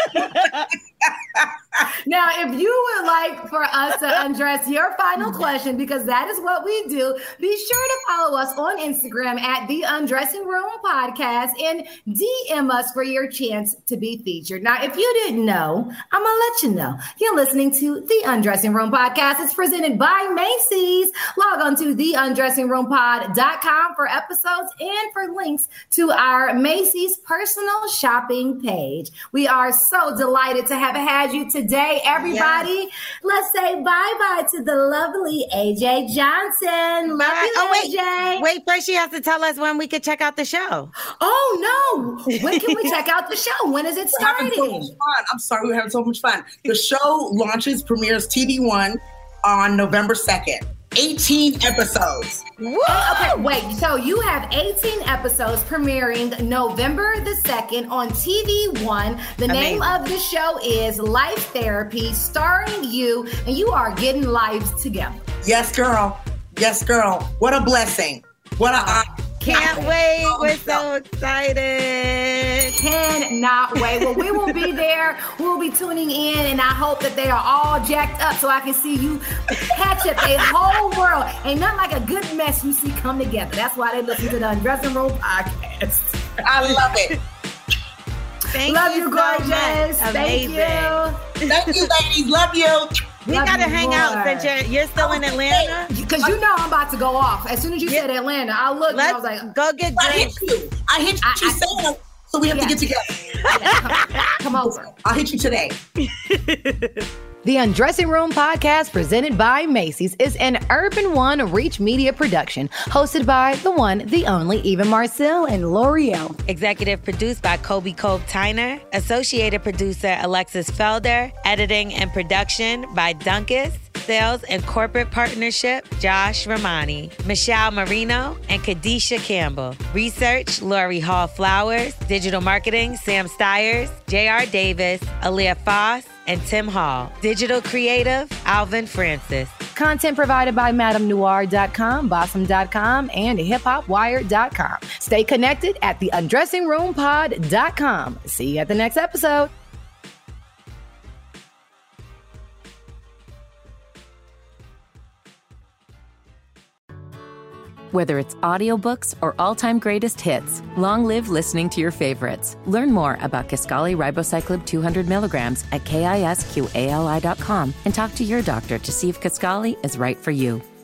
Now, if you would like for us to undress your final question, because that is what we do, be sure to follow us on Instagram at The Undressing Room Podcast and D M us for your chance to be featured. Now, if you didn't know, I'm going to let you know. You're listening to The Undressing Room Podcast. It's presented by Macy's. Log on to the undressing room pod dot com for episodes and for links to our Macy's personal shopping page. We are so delighted to have had you today, everybody. Yes. Let's say bye-bye to the lovely A J Johnson. Love you, oh, wait, A J. Wait, first she has to tell us when we could check out the show. Oh, no. When can we check out the show? When is it starting? We're having so much fun. I'm sorry, we're having so much fun. The show launches, premieres T V One on November second. eighteen episodes. Whoa. Okay, wait. So you have eighteen episodes premiering November the second on T V One. The Amazing. Name of the show is Life Therapy, starring you, and you are getting lives together. Yes, girl. Yes, girl. What a blessing. What a honor. Can't wait. We're so excited. Cannot wait. Well, we will be there. We'll be tuning in, and I hope that they are all jacked up so I can see you catch up a whole world. Ain't nothing like a good mess you see come together. That's why they listen to the Undressing Room Podcast. I love it. Thank love you, you, gorgeous. So Thank you. Thank you, ladies. Love you. We Love gotta you hang more. out since you're, you're still in Atlanta. Because you know I'm about to go off. As soon as you yeah. said Atlanta, I looked Let's and I was like, go get I drinks. hit you. I hit you. I, She I, said, so we have yeah. to get together. Yeah, come, come over. I'll hit you today. The Undressing Room Podcast, presented by Macy's, is an Urban One Reach Media production, hosted by the one, the only, Eva Marcel and L'Oreal. Executive produced by Kobe Cove Tyner. Associated producer Alexis Felder. Editing and production by Dunkus. Sales and corporate partnership, Josh Ramani, Michelle Marino, and Kadisha Campbell. Research, Lori Hall Flowers. Digital marketing, Sam Stiers, J R Davis, Aaliyah Foss, and Tim Hall. Digital creative, Alvin Francis. Content provided by Madame Noir dot com, Bossum dot com, and Hip Hop Wired dot com. Stay connected at the undressing room pod dot com. See you at the next episode. Whether it's audiobooks or all-time greatest hits, long live listening to your favorites. Learn more about Kisqali Ribociclib two hundred milligrams at kisqali dot com and talk to your doctor to see if Kisqali is right for you.